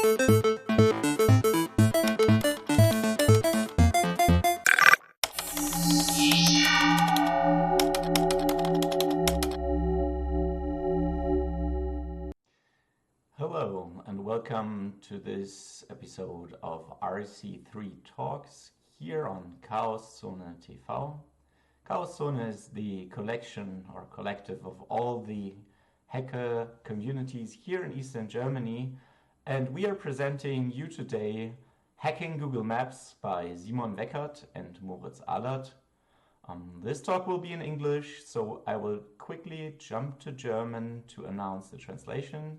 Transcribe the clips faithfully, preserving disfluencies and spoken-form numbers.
Hello and welcome to this episode of R C three Talks here on Chaos Zone T V. Chaos Zone is the collection or collective of all the hacker communities here in Eastern Germany, and we are presenting you today Hacking Google Maps by Simon Weckert and Moritz Allert. Um, this talk will be in English, so I will quickly jump to German to announce the translation.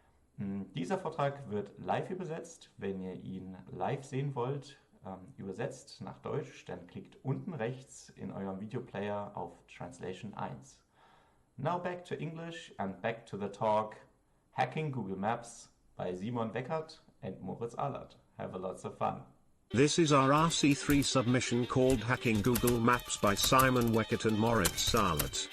Dieser Vortrag wird live übersetzt. Wenn ihr ihn live sehen wollt, ähm, übersetzt nach Deutsch, dann klickt unten rechts in eurem Videoplayer auf Translation eins. Now back to English and back to the talk Hacking Google Maps by Simon Weckert and Moritz Allert. Have a lots of fun. This is our R C three submission called Hacking Google Maps by Simon Weckert and Moritz Allert.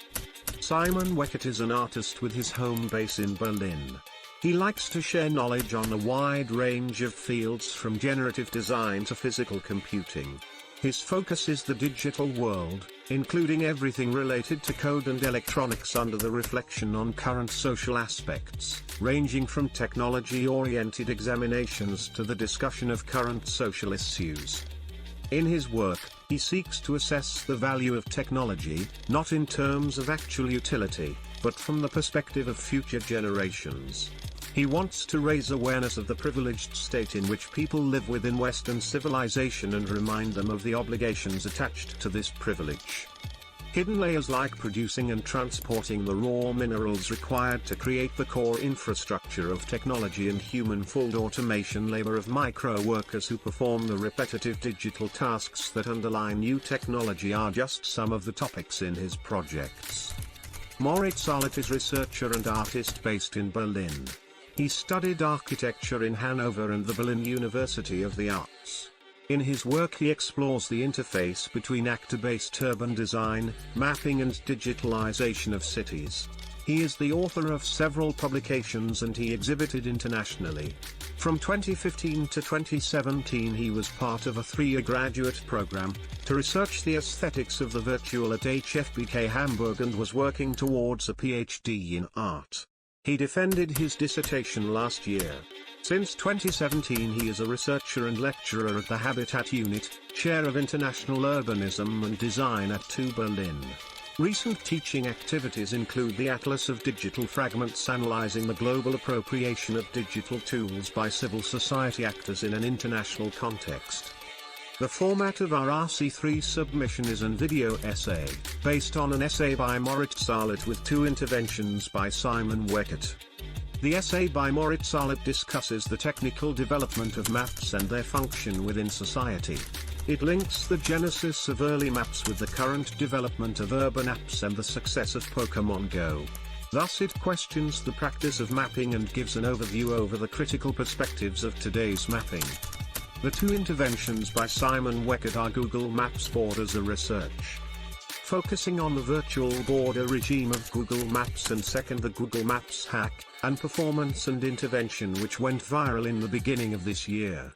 Simon Weckert is an artist with his home base in Berlin. He likes to share knowledge on a wide range of fields from generative design to physical computing. His focus is the digital world, including everything related to code and electronics under the reflection on current social aspects, ranging from technology-oriented examinations to the discussion of current social issues. In his work, he seeks to assess the value of technology, not in terms of actual utility, but from the perspective of future generations. He wants to raise awareness of the privileged state in which people live within Western civilization and remind them of the obligations attached to this privilege. Hidden layers like producing and transporting the raw minerals required to create the core infrastructure of technology and human full automation labor of micro workers who perform the repetitive digital tasks that underlie new technology are just some of the topics in his projects. Moritz Allert is researcher and artist based in Berlin. He studied architecture in Hanover and the Berlin University of the Arts. In his work he explores the interface between actor-based urban design, mapping and digitalization of cities. He is the author of several publications and he exhibited internationally. From twenty fifteen to twenty seventeen he was part of a three-year graduate program to research the aesthetics of the virtual at H F B K Hamburg and was working towards a PhD in art. He defended his dissertation last year. Since twenty seventeen he is a researcher and lecturer at the Habitat Unit, Chair of International Urbanism and Design at T U Berlin. Recent teaching activities include the Atlas of Digital Fragments analyzing the global appropriation of digital tools by civil society actors in an international context. The format of our R C three submission is an video essay, based on an essay by Moritz Allert with two interventions by Simon Weckert. The essay by Moritz Allert discusses the technical development of maps and their function within society. It links the genesis of early maps with the current development of urban apps and the success of Pokemon Go. Thus it questions the practice of mapping and gives an overview over the critical perspectives of today's mapping. The two interventions by Simon Weckert are Google Maps Borders a Research, focusing on the virtual border regime of Google Maps, and second the Google Maps hack, and performance and intervention which went viral in the beginning of this year.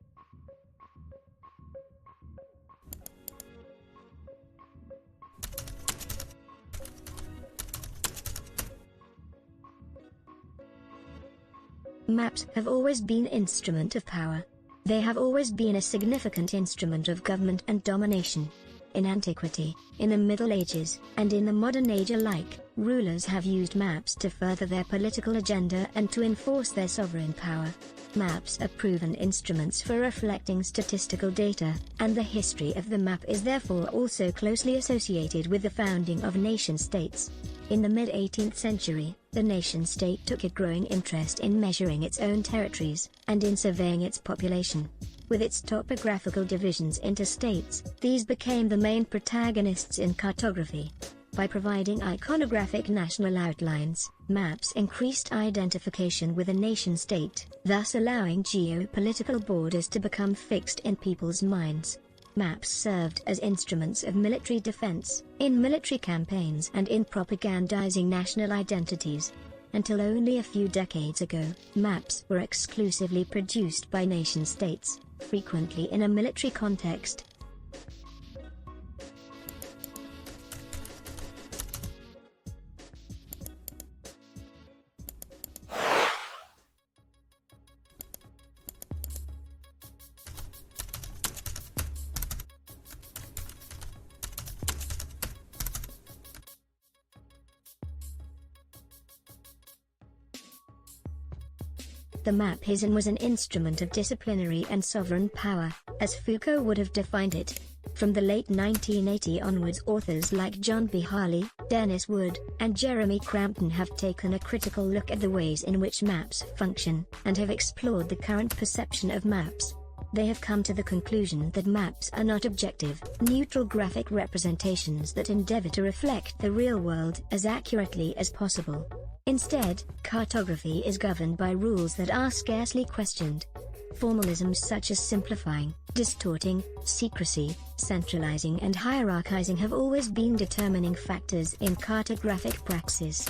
Maps have always been an instrument of power. They have always been a significant instrument of government and domination. In antiquity, in the Middle Ages, and in the modern age alike, rulers have used maps to further their political agenda and to enforce their sovereign power. Maps are proven instruments for reflecting statistical data, and the history of the map is therefore also closely associated with the founding of nation-states. In the mid-eighteenth century, the nation-state took a growing interest in measuring its own territories, and in surveying its population. With its topographical divisions into states, these became the main protagonists in cartography. By providing iconographic national outlines, maps increased identification with a nation-state, thus allowing geopolitical borders to become fixed in people's minds. Maps served as instruments of military defense, in military campaigns and in propagandizing national identities. Until only a few decades ago, maps were exclusively produced by nation-states, frequently in a military context. The map-ism was an instrument of disciplinary and sovereign power, as Foucault would have defined it. From the late nineteen eighties onwards, authors like John B. Harley, Dennis Wood, and Jeremy Crampton have taken a critical look at the ways in which maps function, and have explored the current perception of maps. They have come to the conclusion that maps are not objective, neutral graphic representations that endeavor to reflect the real world as accurately as possible. Instead, cartography is governed by rules that are scarcely questioned. Formalisms such as simplifying, distorting, secrecy, centralizing and hierarchizing have always been determining factors in cartographic praxis.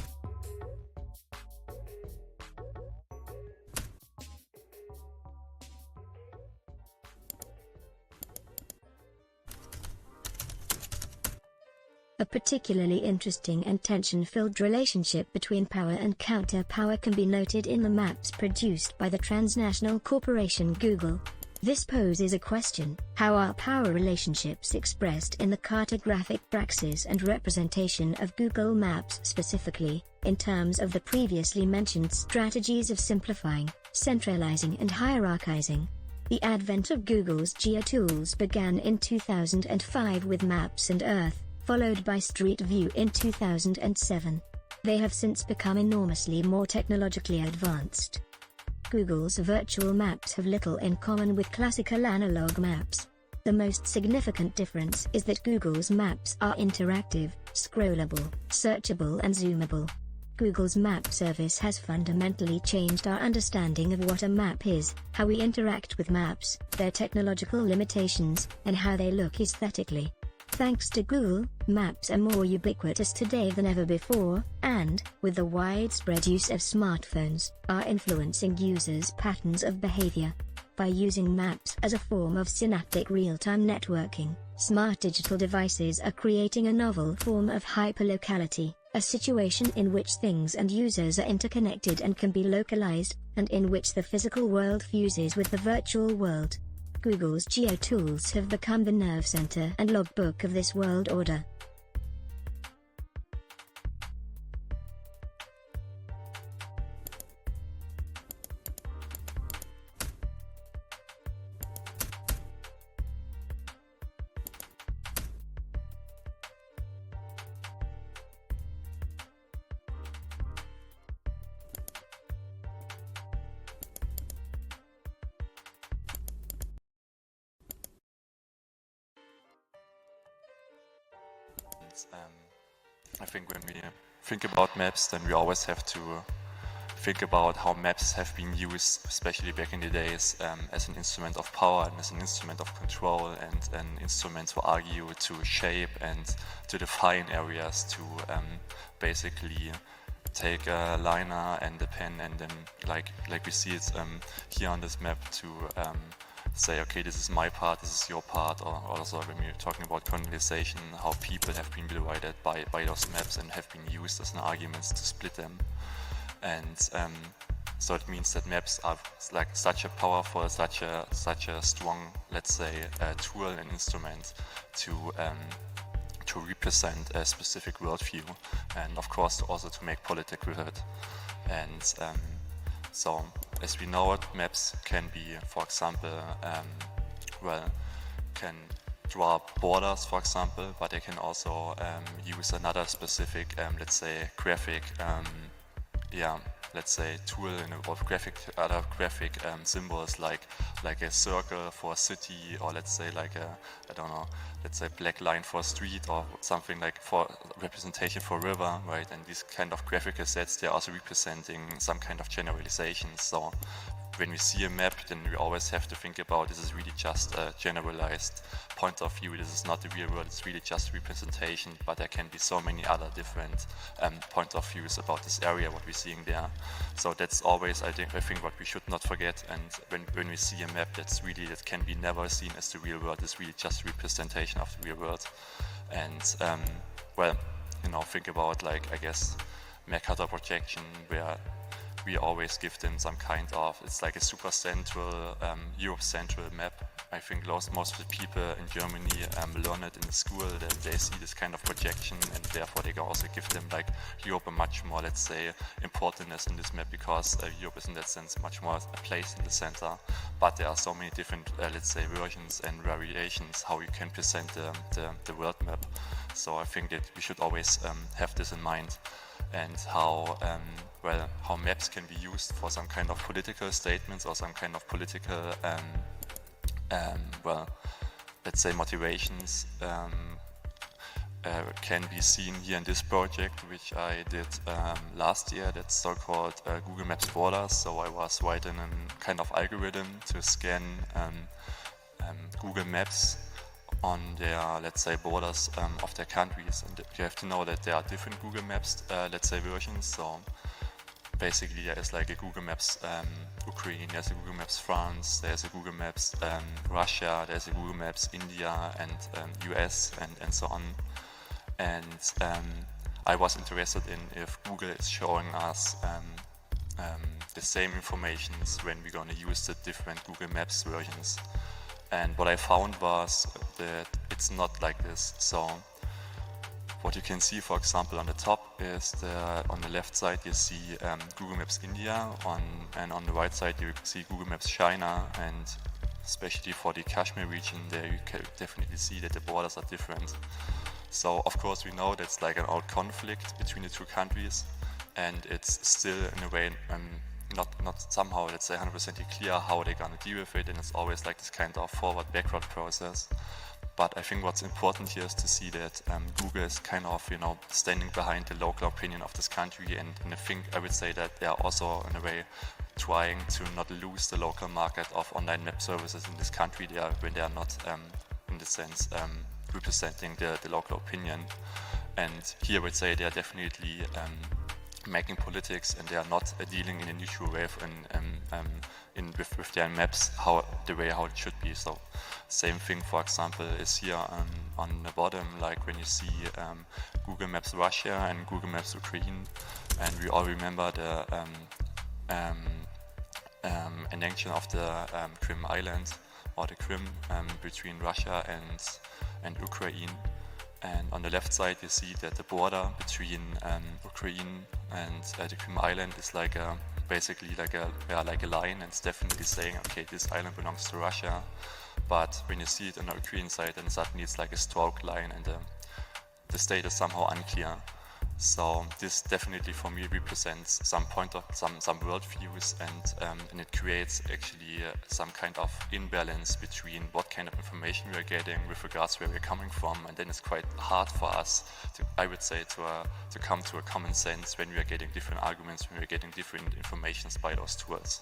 A particularly interesting and tension-filled relationship between power and counter-power can be noted in the maps produced by the transnational corporation Google. This poses a question: how are power relationships expressed in the cartographic praxis and representation of Google Maps, specifically, in terms of the previously mentioned strategies of simplifying, centralizing and hierarchizing? The advent of Google's GeoTools began in two thousand five with Maps and Earth, followed by Street View in two thousand seven. They have since become enormously more technologically advanced. Google's virtual maps have little in common with classical analog maps. The most significant difference is that Google's maps are interactive, scrollable, searchable and zoomable. Google's map service has fundamentally changed our understanding of what a map is, how we interact with maps, their technological limitations, and how they look aesthetically. Thanks to Google, maps are more ubiquitous today than ever before, and, with the widespread use of smartphones, are influencing users' patterns of behavior. By using maps as a form of synaptic real-time networking, smart digital devices are creating a novel form of hyperlocality, a situation in which things and users are interconnected and can be localized, and in which the physical world fuses with the virtual world. Google's GeoTools have become the nerve center and logbook of this world order. Um, I think when we think about maps, then we always have to think about how maps have been used, especially back in the days, um, as an instrument of power and as an instrument of control and an instrument to argue, to shape and to define areas, to um, basically take a liner and a pen and then, like like we see it um, here on this map, to um, say, okay, this is my part, this is your part, or also when we're talking about colonization, how people have been divided by, by those maps and have been used as an argument to split them. And um, so it means that maps are like such a powerful, such a such a strong, let's say, uh, tool and instrument to um, to represent a specific worldview, and of course also to make politics with it. And um, so, as we know it, maps can be, for example, um, well, can draw borders, for example, but they can also um, use another specific, um, let's say, graphic, um, yeah, let's say, tool in of graphic, other graphic um, symbols, like like a circle for a city, or let's say like a, I don't know, let's say black line for a street, or something like for representation for a river, right? And these kind of graphical sets, they're also representing some kind of generalizations. So when we see a map, then we always have to think about this is really just a generalized point of view. This is not the real world, it's really just representation, but there can be so many other different um, point of views about this area, what we're seeing there. So that's always, I think, I think what we should not forget. And when, when we see a map, that's really, that can be never seen as the real world. It's really just a representation of the real world. And um, well, you know, think about, like, I guess, Mercator projection, where we always give them some kind of, it's like a super central, um, Europe central map. I think most, most of the people in Germany um, learn it in the school, that they see this kind of projection, and therefore they can also give them, like, Europe a much more, let's say, importance in this map, because uh, Europe is in that sense much more a place in the center. But there are so many different, uh, let's say, versions and variations how you can present the, the, the world map. So I think that we should always um, have this in mind. And how, um, well, how maps can be used for some kind of political statements or some kind of political, um, um, well, let's say motivations, um, uh, can be seen here in this project, which I did um, last year. That's so-called uh, Google Maps Borders. So I was writing a kind of algorithm to scan um, um, Google Maps on their, let's say, borders um, of their countries. And you have to know that there are different Google Maps, uh, let's say, versions. So basically there is like a Google Maps um, Ukraine, there's a Google Maps France, there's a Google Maps um, Russia, there's a Google Maps India and um, U S and, and so on. And um, I was interested in if Google is showing us um, um, the same information when we're going to use the different Google Maps versions. And what I found was that it's not like this. So what you can see, for example, on the top is the, on the left side you see um, Google Maps India, on, and on the right side you see Google Maps China, and especially for the Kashmir region there you can definitely see that the borders are different. So of course we know that's like an old conflict between the two countries, and it's still in a way um, not not somehow, let's say, one hundred percent clear how they're gonna deal with it, and it's always like this kind of forward-backward process. But I think what's important here is to see that um, Google is kind of, you know, standing behind the local opinion of this country, and, and I think I would say that they are also in a way trying to not lose the local market of online map services in this country they are, when they are not, um, in this sense, um, representing the, the local opinion. And here I would say they are definitely um, making politics, and they are not uh, dealing in a neutral way in, um, um, in with, with their maps how the way how it should be. So same thing, for example, is here um, on the bottom, like when you see um, Google Maps Russia and Google Maps Ukraine, and we all remember the um, um, um, annexion of the um, Crimea Island, or the Crimea, um, between Russia and and Ukraine. And on the left side you see that the border between um, Ukraine and uh, the Crimea Island is like a, basically like a, yeah, like a line, and it's definitely saying, okay, this island belongs to Russia. But when you see it on the Ukrainian side, then suddenly it's like a stroke line, and the, the state is somehow unclear. So this definitely for me represents some point of some some worldviews, and um, and it creates actually uh, some kind of imbalance between what kind of information we are getting with regards to where we're coming from, and then it's quite hard for us to, I would say, to uh, to come to a common sense when we are getting different arguments, when we are getting different informations by those tools.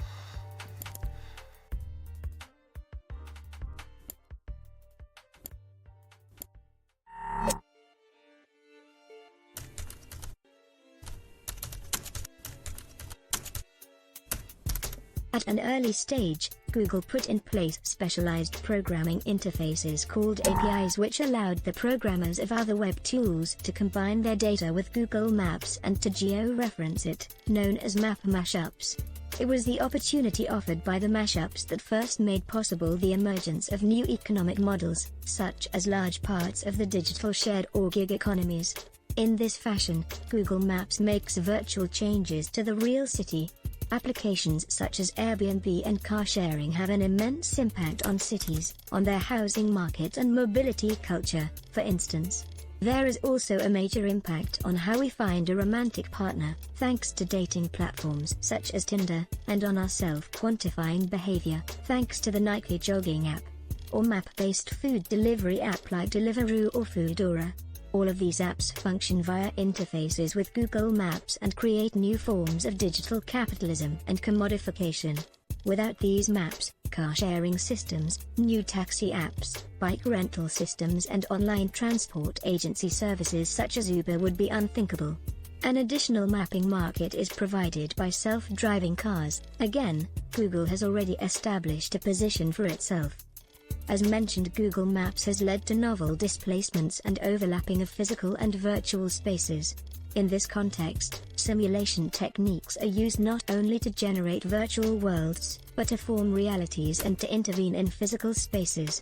At an early stage, Google put in place specialized programming interfaces called A P Is, which allowed the programmers of other web tools to combine their data with Google Maps and to geo-reference it, known as map mashups. It was the opportunity offered by the mashups that first made possible the emergence of new economic models, such as large parts of the digital shared or gig economies. In this fashion, Google Maps makes virtual changes to the real city. Applications such as Airbnb and car sharing have an immense impact on cities, on their housing market and mobility culture, for instance. There is also a major impact on how we find a romantic partner, thanks to dating platforms such as Tinder, and on our self-quantifying behavior, thanks to the Nike jogging app, or map-based food delivery app like Deliveroo or Foodora. All of these apps function via interfaces with Google Maps and create new forms of digital capitalism and commodification. Without these maps, car-sharing systems, new taxi apps, bike rental systems and online transport agency services such as Uber would be unthinkable. An additional mapping market is provided by self-driving cars. Again, Google has already established a position for itself. As mentioned, Google Maps has led to novel displacements and overlapping of physical and virtual spaces. In this context, simulation techniques are used not only to generate virtual worlds, but to form realities and to intervene in physical spaces.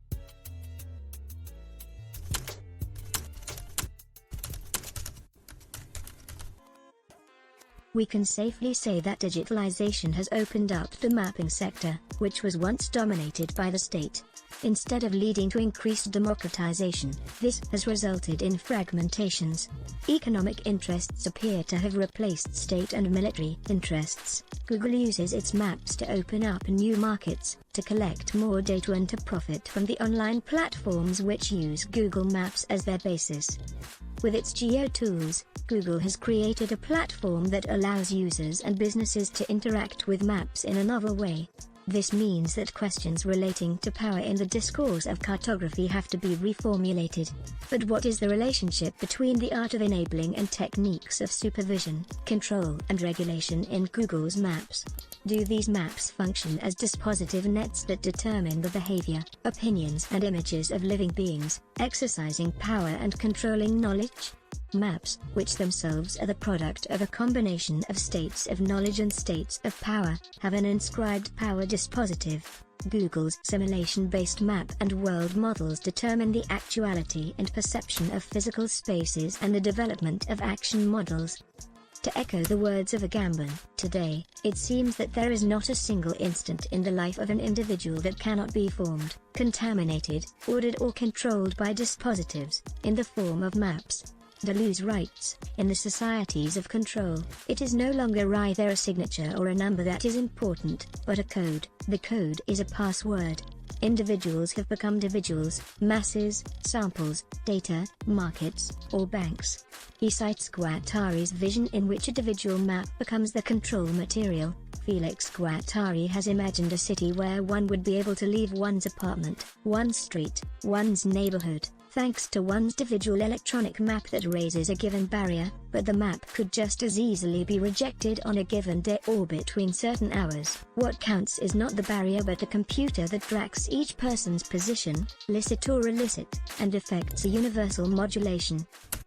We can safely say that digitalization has opened up the mapping sector, which was once dominated by the state. Instead of leading to increased democratization, this has resulted in fragmentations. Economic interests appear to have replaced state and military interests. Google uses its maps to open up new markets, to collect more data and to profit from the online platforms which use Google Maps as their basis. With its Geo tools, Google has created a platform that allows users and businesses to interact with maps in a novel way. This means that questions relating to power in the discourse of cartography have to be reformulated. But what is the relationship between the art of enabling and techniques of supervision, control and regulation in Google's maps? Do these maps function as dispositive nets that determine the behavior, opinions and images of living beings, exercising power and controlling knowledge? Maps, which themselves are the product of a combination of states of knowledge and states of power, have an inscribed power dispositive. Google's simulation-based map and world models determine the actuality and perception of physical spaces and the development of action models. To echo the words of Agamben, today, it seems that there is not a single instant in the life of an individual that cannot be formed, contaminated, ordered or controlled by dispositives, in the form of maps. Deleuze writes, in the societies of control, it is no longer either a signature or a number that is important, but a code. The code is a password. Individuals have become individuals, masses, samples, data, markets, or banks. He cites Guattari's vision in which a individual map becomes the control material. Felix Guattari has imagined a city where one would be able to leave one's apartment, one's street, one's neighborhood, thanks to one's individual electronic map that raises a given barrier, but the map could just as easily be rejected on a given day or between certain hours. What counts is not the barrier but the computer that tracks each person's position, licit or illicit, and effects a universal modulation.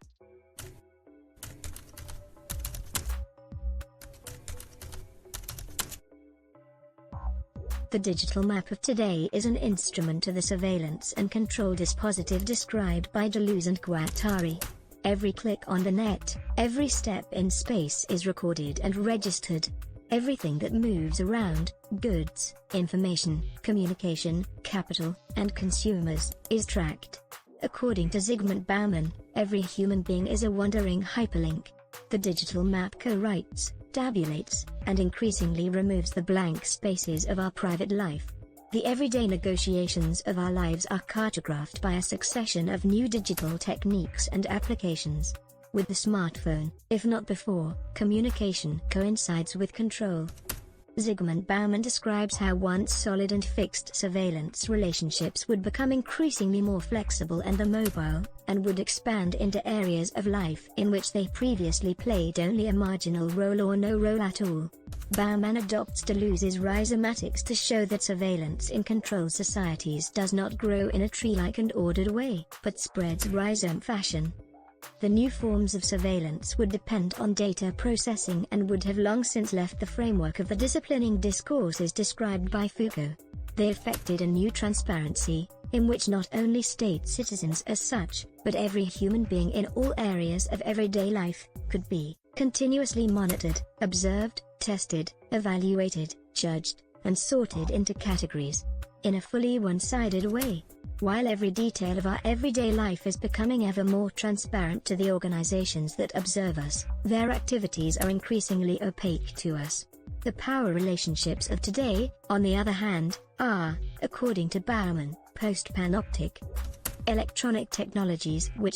The digital map of today is an instrument of the surveillance and control dispositive described by Deleuze and Guattari. Every click on the net, every step in space is recorded and registered. Everything that moves around, goods, information, communication, capital, and consumers, is tracked. According to Zygmunt Bauman, every human being is a wandering hyperlink. The digital map co-writes, tabulates, and increasingly removes the blank spaces of our private life. The everyday negotiations of our lives are cartographed by a succession of new digital techniques and applications. With the smartphone, if not before, communication coincides with control. Zygmunt Bauman describes how once solid and fixed surveillance relationships would become increasingly more flexible and mobile, and would expand into areas of life in which they previously played only a marginal role or no role at all. Bauman adopts Deleuze's rhizomatics to show that surveillance in controlled societies does not grow in a tree-like and ordered way, but spreads rhizome fashion. The new forms of surveillance would depend on data processing and would have long since left the framework of the disciplining discourses described by Foucault. They effected a new transparency, in which not only state citizens as such, but every human being in all areas of everyday life, could be continuously monitored, observed, tested, evaluated, judged, and sorted into categories. In a fully one-sided way. While every detail of our everyday life is becoming ever more transparent to the organizations that observe us, their activities are increasingly opaque to us. The power relationships of today, on the other hand, are, according to Bauman, post-panoptic. Electronic technologies which are,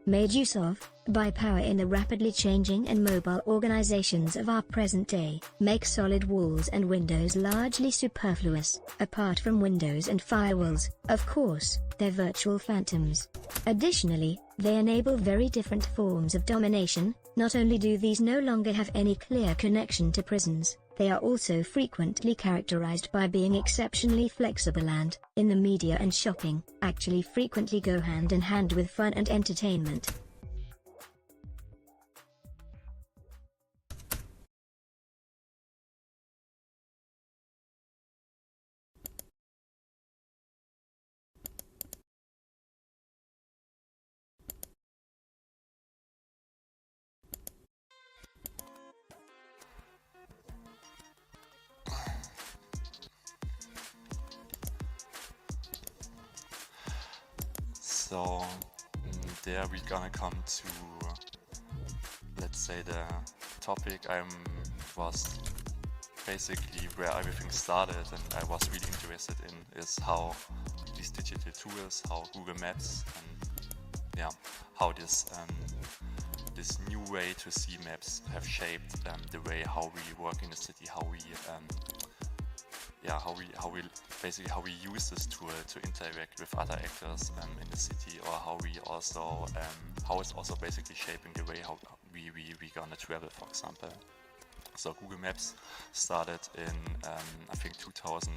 made use of, by power in the rapidly changing and mobile organizations of our present day, make solid walls and windows largely superfluous. Apart from windows and firewalls, of course, they're virtual phantoms. Additionally, they enable very different forms of domination. Not only do these no longer have any clear connection to prisons, they are also frequently characterized by being exceptionally flexible and, in the media and shopping, actually frequently go hand in hand with fun and entertainment. So mm, there we're gonna come to, let's say, the topic I was basically where everything started and I was really interested in is how these digital tools, how Google Maps, and yeah, how this um, this new way to see maps have shaped um, the way how we work in the city, how we um, yeah, how we how we basically how we use this tool to interact with other actors um, in the city, or how we also um, how it's also basically shaping the way how we we we gonna travel, for example. So Google Maps started in um, I think two thousand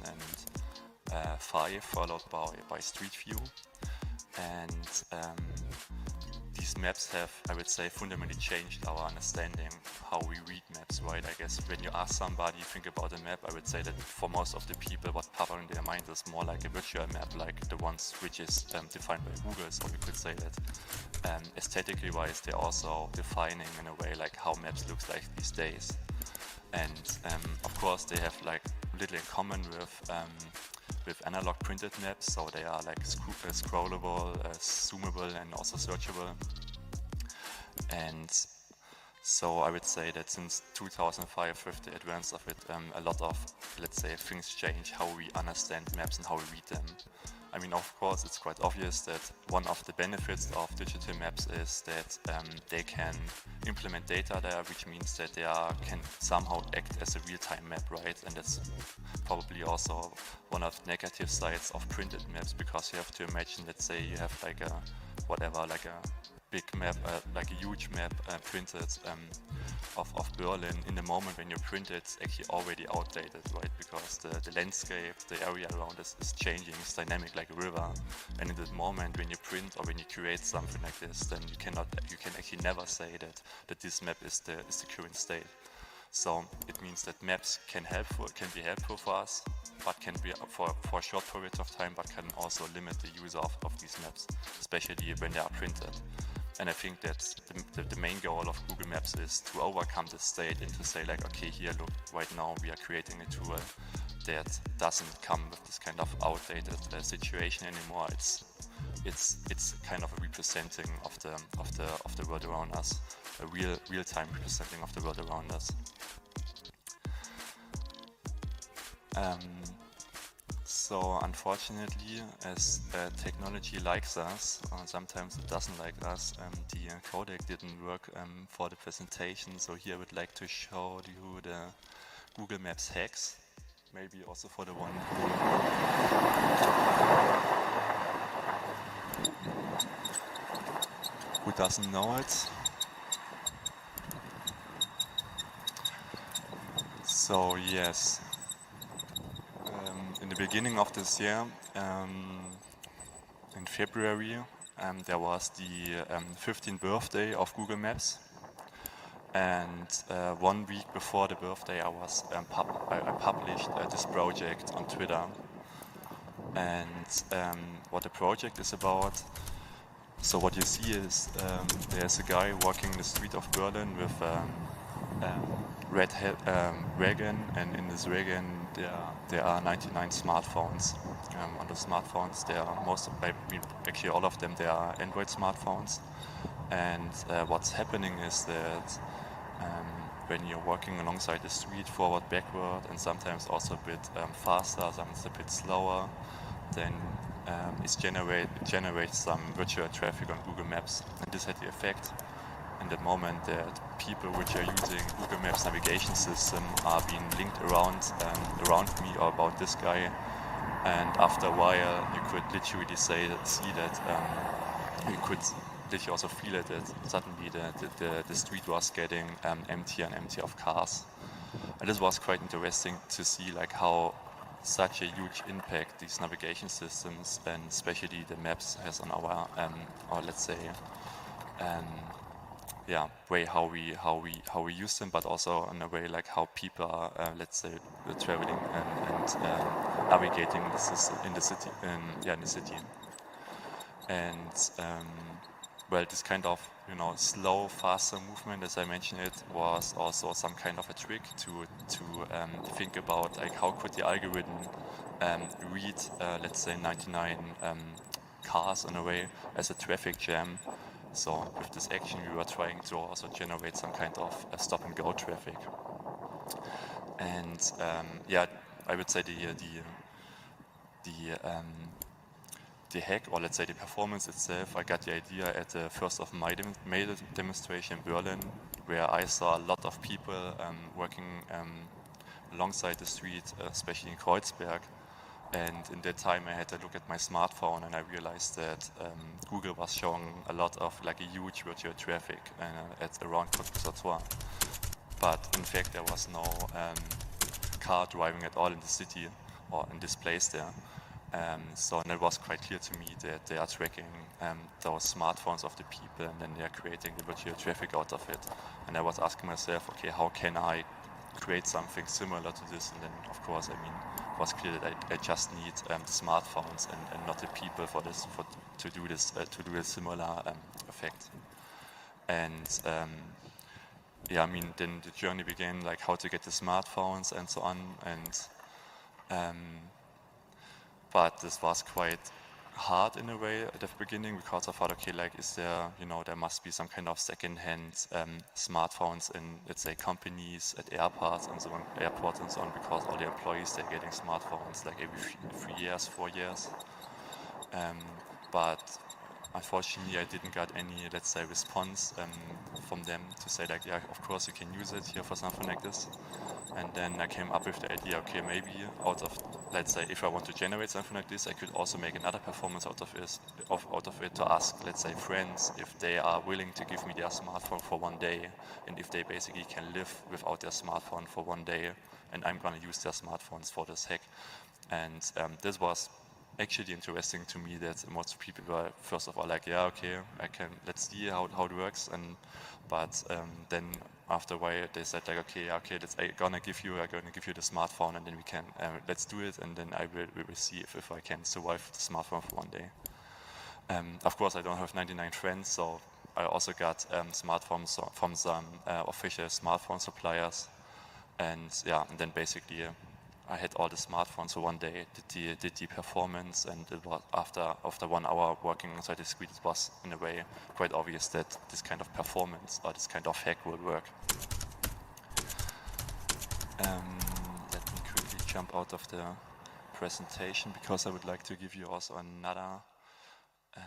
five, followed by by Street View, and um, these maps have, I would say, fundamentally changed our understanding how we read maps, right? I guess when you ask somebody, think about a map, I would say that for most of the people, what pops in their mind is more like a virtual map, like the ones which is um, defined by Google. So we could say that um, aesthetically wise, they're also defining in a way like how maps looks like these days. And um, of course, they have like little in common with um, with analog printed maps, so they are like sc uh, scrollable, uh, zoomable, and also searchable. And so I would say that since two thousand five, with the advance of it, um, a lot of, let's say, things change how we understand maps and how we read them. I mean, of course, it's quite obvious that one of the benefits of digital maps is that um, they can implement data there, which means that they are, can somehow act as a real-time map, right? And that's probably also one of the negative sides of printed maps, because you have to imagine, let's say you have like a, whatever, like a big map, uh, like a huge map uh, printed um, of, of Berlin. In the moment when you print it, it's actually already outdated, right? Because the, the landscape, the area around us is changing, it's dynamic like a river. And in the moment when you print or when you create something like this, then you cannot, you can actually never say that, that this map is the, is the current state. So it means that maps can helpful, can be helpful for us, but can be for, for a short period of time, but can also limit the use of, of these maps, especially when they are printed. And I think that the, the, the main goal of Google Maps is to overcome this state and to say like, okay, here, look, right now we are creating a tool that doesn't come with this kind of outdated uh, situation anymore. It's it's it's kind of a representing of the of the of the world around us, a real real time representing of the world around us. Um, So unfortunately, as uh, technology likes us, uh, sometimes it doesn't like us, um, the uh, codec didn't work um, for the presentation. So here I would like to show you the Google Maps hacks, maybe also for the one who doesn't know it. So yes. In the beginning of this year, um, in February, um, there was the um, fifteenth birthday of Google Maps, and uh, one week before the birthday, I was um, pub I, I published uh, this project on Twitter. And um, what the project is about. So what you see is um, there's a guy walking the street of Berlin with um, um, red um, wagon, and in this wagon there are, there are ninety-nine smartphones. Um, on the smartphones, there are most of, I mean, actually all of them, they are Android smartphones. And uh, what's happening is that um, when you're walking alongside the street, forward, backward, and sometimes also a bit um, faster, sometimes a bit slower, then um, is generate generate some virtual traffic on Google Maps, and this had the effect in the moment that people which are using Google Maps navigation system are being linked around um, around me or about this guy, and after a while you could literally say see that um, you could literally also feel it that suddenly the the, the, the street was getting um, emptier and emptier of cars, and this was quite interesting to see like how such a huge impact these navigation systems and especially the maps has on our um, or let's say um, yeah, way how we how we how we use them, but also in a way like how people are, uh, let's say, uh, traveling and, and um, navigating the system in the city, in yeah, in the city. And um, well, this kind of you know slow, faster movement, as I mentioned, it was also some kind of a trick to to um, think about like how could the algorithm um, read, uh, let's say, ninety-nine um, cars in a way as a traffic jam. So with this action, we were trying to also generate some kind of uh, stop-and-go traffic. And um, yeah, I would say the uh, the the um, the hack, or let's say the performance itself, I got the idea at the first of May, dem May demonstration in Berlin, where I saw a lot of people um, working um, alongside the street, uh, especially in Kreuzberg. And in that time I had to look at my smartphone and I realized that um, Google was showing a lot of like a huge virtual traffic uh, at around Konstruktor. But in fact there was no um, car driving at all in the city or in this place there. Um, so and it was quite clear to me that they are tracking um, those smartphones of the people and then they are creating the virtual traffic out of it. And I was asking myself, okay, how can I create something similar to this? And then of course, I mean, it was clear that I, I just need um, smartphones and, and not the people for this, for to do this, uh, to do a similar um, effect. And um, yeah, I mean, then the journey began, like how to get the smartphones and so on. And um, but this was quite hard in a way at the beginning because I thought, okay, like, is there, you know, there must be some kind of second-hand um, smartphones in, let's say, companies at airports and so on, airports and so on, because all the employees, they're getting smartphones like every three years, four years. Um, but unfortunately, I didn't get any, let's say, response um, from them to say like, yeah, of course you can use it here for something like this. And then I came up with the idea, okay, maybe out of, let's say, if I want to generate something like this, I could also make another performance out of it, of, out of it to ask, let's say, friends if they are willing to give me their smartphone for one day, and if they basically can live without their smartphone for one day, and I'm going to use their smartphones for this hack. And um, this was actually interesting to me that most people were first of all like, yeah, okay, I can, let's see how, how it works. And but um, then after a while they said like, okay, okay, let's, I'm gonna give you, I'm gonna give you the smartphone, and then we can, uh, let's do it, and then I will, we will see if, if I can survive the smartphone for one day. Um, of course, I don't have ninety-nine friends, so I also got um, smartphones from some uh, official smartphone suppliers, and yeah, and then basically. Uh, I had all the smartphones for one day, did the, did the performance, and it was after after one hour working inside the screen, it was in a way quite obvious that this kind of performance or this kind of hack will work. Um, let me quickly jump out of the presentation because I would like to give you also another um,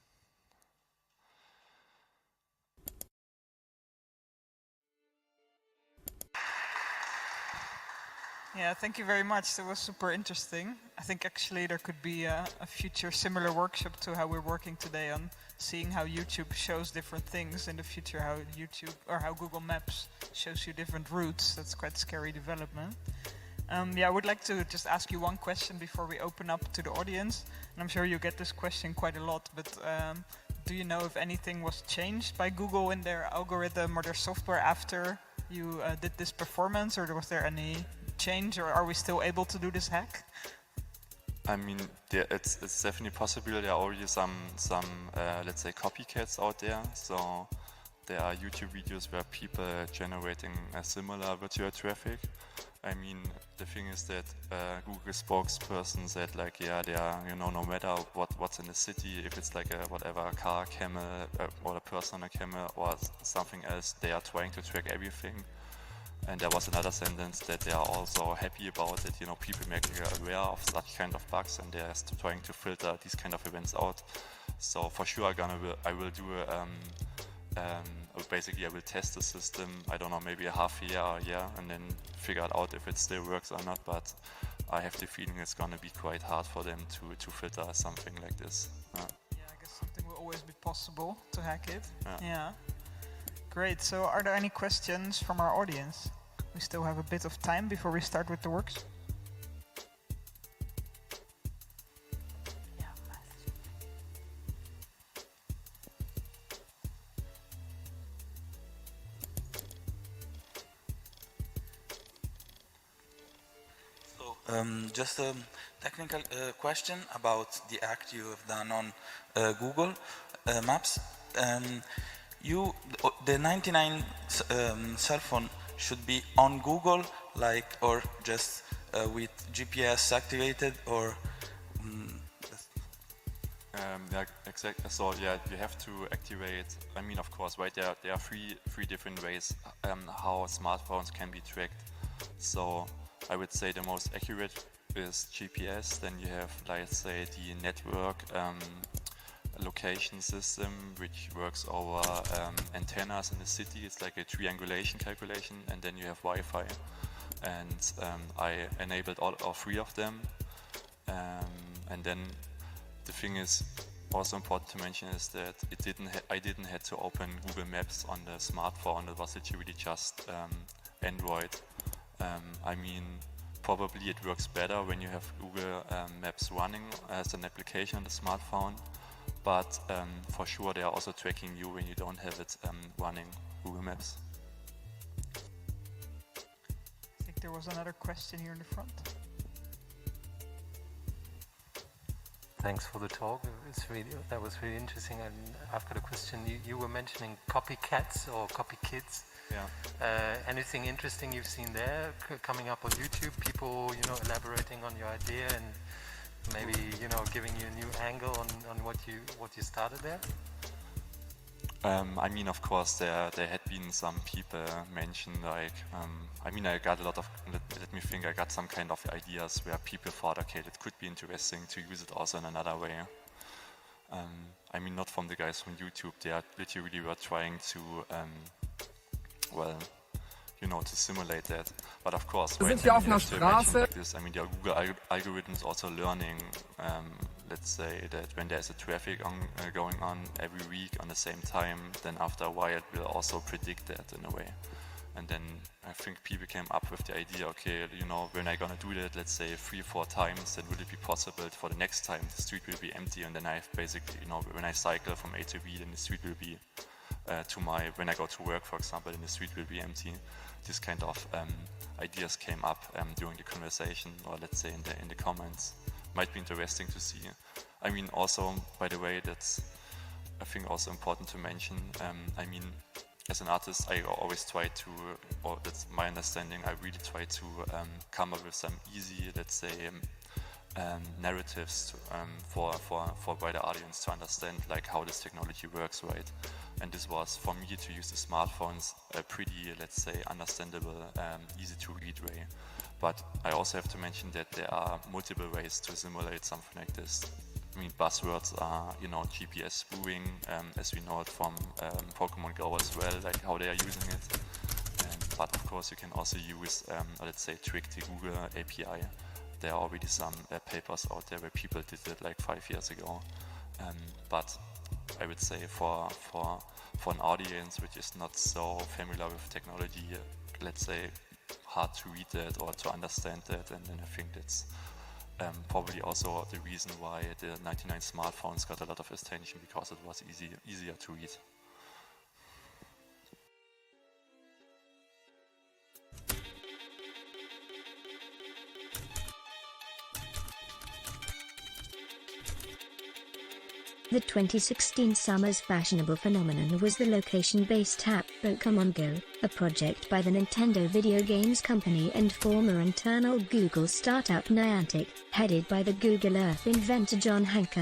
Yeah, thank you very much. That was super interesting. I think actually there could be a, a future similar workshop to how we're working today on seeing how YouTube shows different things in the future, how YouTube or how Google Maps shows you different routes. That's quite a scary development. Um, yeah, I would like to just ask you one question before we open up to the audience. And I'm sure you get this question quite a lot, but um, do you know if anything was changed by Google in their algorithm or their software after you uh, did this performance, or was there any change, or are we still able to do this hack? I mean, there, it's, it's definitely possible. There are already some, some uh, let's say, copycats out there. So there are YouTube videos where people are generating a similar virtual traffic. I mean, the thing is that uh, Google spokesperson said like, yeah, they are, you know, no matter what what's in the city, if it's like a whatever a car, camel, uh, or a person on a camel or something else, they are trying to track everything. And there was another sentence that they are also happy about it, you know, people making aware of such kind of bugs and they're trying to filter these kind of events out. So for sure, I'm gonna will, I will do a, um, um, basically I will test the system, I don't know, maybe a half year or a year, and then figure out if it still works or not. But I have the feeling it's gonna be quite hard for them to, to filter something like this. Uh, yeah, I guess something will always be possible to hack it. Yeah. yeah. Great. So are there any questions from our audience? We still have a bit of time before we start with the works. Um, just a technical uh, question about the act you have done on uh, Google uh, Maps. Um, you, the ninety-nine um, cell phone should be on Google, like, or just uh, with G P S activated, or? Um, Um, yeah, exactly. So yeah, you have to activate. I mean, of course, right? There, there are three, three different ways um, how smartphones can be tracked. So I would say the most accurate is G P S. Then you have, let's say, the network um, location system, which works over um, antennas in the city. It's like a triangulation calculation, and then you have Wi-Fi. And um, I enabled all, all three of them, um, and then. The thing is also important to mention is that it didn't ha I didn't have to open Google Maps on the smartphone. It was literally just um, Android. Um, I mean, probably it works better when you have Google um, Maps running as an application on the smartphone, but um, for sure they are also tracking you when you don't have it um, running Google Maps. I think there was another question here in the front. Thanks for the talk. It's really, that was really interesting. And I've got a question. You, you were mentioning copycats or copy kids. Yeah. Uh, anything interesting you've seen there c coming up on YouTube? People, you know, elaborating on your idea and maybe, you know, giving you a new angle on, on what you what you started there. Um, I mean, of course, there there had been some people mentioned, like, um, I mean, I got a lot of, let, let me think, I got some kind of ideas where people thought, okay, it could be interesting to use it also in another way. Um, I mean, not from the guys from YouTube, they are literally were trying to, um, well, you know, to simulate that. But of course, right, wir auf I mean, einer to imagine Straße. like this, I mean, the Google al algorithms also learning, um, let's say that when there's a traffic on, uh, going on every week on the same time, then after a while it will also predict that in a way. And then I think people came up with the idea, okay, you know, when I'm gonna do that, let's say three, four times, then will it be possible for the next time the street will be empty, and then I have basically, you know, when I cycle from A to B, then the street will be uh, to my, when I go to work, for example, then the street will be empty. This kind of um, ideas came up um, during the conversation, or let's say in the in the comments. Might be interesting to see. I mean, also, by the way, that's I think also important to mention. Um, I mean, as an artist, I always try to, or that's my understanding, I really try to um, come up with some easy, let's say, um, um, narratives to, um, for for for wider audience to understand, like how this technology works, right? And this was, for me, to use the smartphones, a pretty, let's say, understandable, um, easy to read way. But I also have to mention that there are multiple ways to simulate something like this. I mean, buzzwords are, you know, G P S spoofing, um, as we know it from um, Pokemon Go as well, like how they are using it. Um, but of course, you can also use, um, let's say, trick the Google A P I. There are already some uh, papers out there where people did it like five years ago. Um, but I would say for for for an audience which is not so familiar with technology, let's say, hard to read that or to understand that, and then I think that's um, probably also the reason why the ninety-nine smartphones got a lot of attention, because it was easy easier to read. The twenty sixteen summer's fashionable phenomenon was the location-based app Pokémon Go, a project by the Nintendo video games company and former internal Google startup Niantic, headed by the Google Earth inventor John Hanker.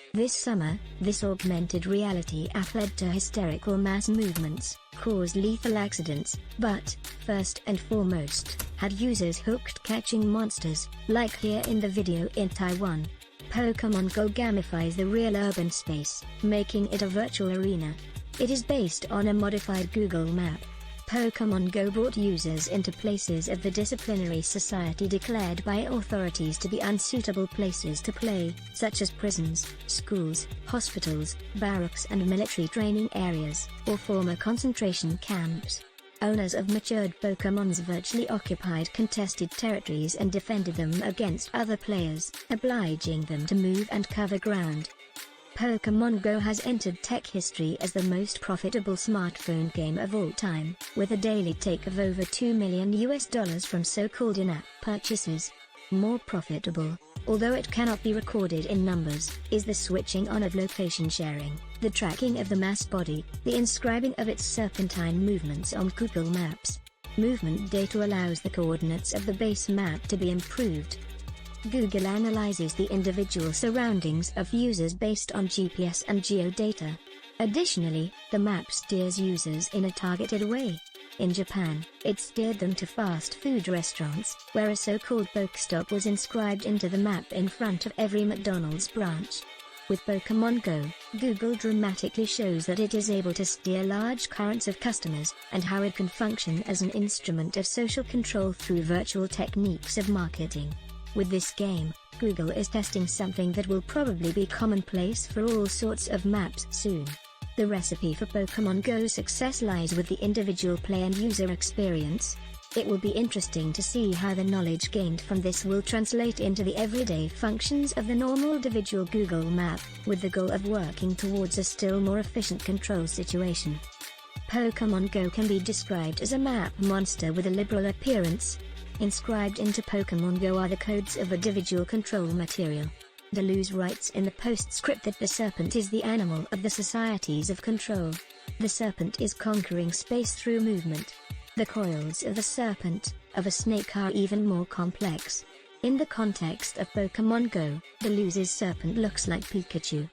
This summer, this augmented reality app led to hysterical mass movements, caused lethal accidents, but, first and foremost, had users hooked catching monsters, like here in the video in Taiwan. Pokemon Go gamifies the real urban space, making it a virtual arena. It is based on a modified Google map. Pokemon Go brought users into places of the disciplinary society declared by authorities to be unsuitable places to play, such as prisons, schools, hospitals, barracks and military training areas, or former concentration camps. Owners of matured Pokemons virtually occupied contested territories and defended them against other players, obliging them to move and cover ground. Pokemon Go has entered tech history as the most profitable smartphone game of all time, with a daily take of over two million U S dollars from so-called in-app purchases. More profitable, although it cannot be recorded in numbers, is the switching on of location sharing, the tracking of the mass body, the inscribing of its serpentine movements on Google Maps. Movement data allows the coordinates of the base map to be improved. Google analyzes the individual surroundings of users based on G P S and geodata. Additionally, the map steers users in a targeted way. In Japan, it steered them to fast food restaurants, where a so-called Pokestop was inscribed into the map in front of every McDonald's branch. With Pokemon Go, Google dramatically shows that it is able to steer large currents of customers, and how it can function as an instrument of social control through virtual techniques of marketing. With this game, Google is testing something that will probably be commonplace for all sorts of maps soon. The recipe for Pokemon Go's success lies with the individual play and user experience. It will be interesting to see how the knowledge gained from this will translate into the everyday functions of the normal individual Google map, with the goal of working towards a still more efficient control situation. Pokemon Go can be described as a map monster with a liberal appearance. Inscribed into Pokemon Go are the codes of individual control material. Deleuze writes in the postscript that the serpent is the animal of the societies of control. The serpent is conquering space through movement. The coils of the serpent, of a snake, are even more complex. In the context of Pokemon Go, Deleuze's serpent looks like Pikachu.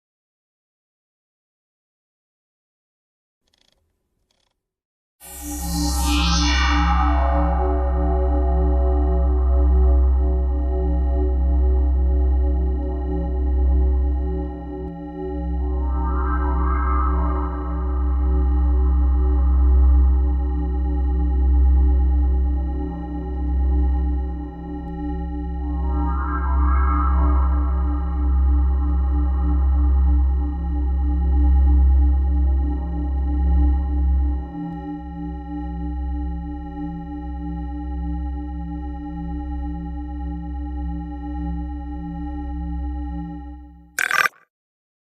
You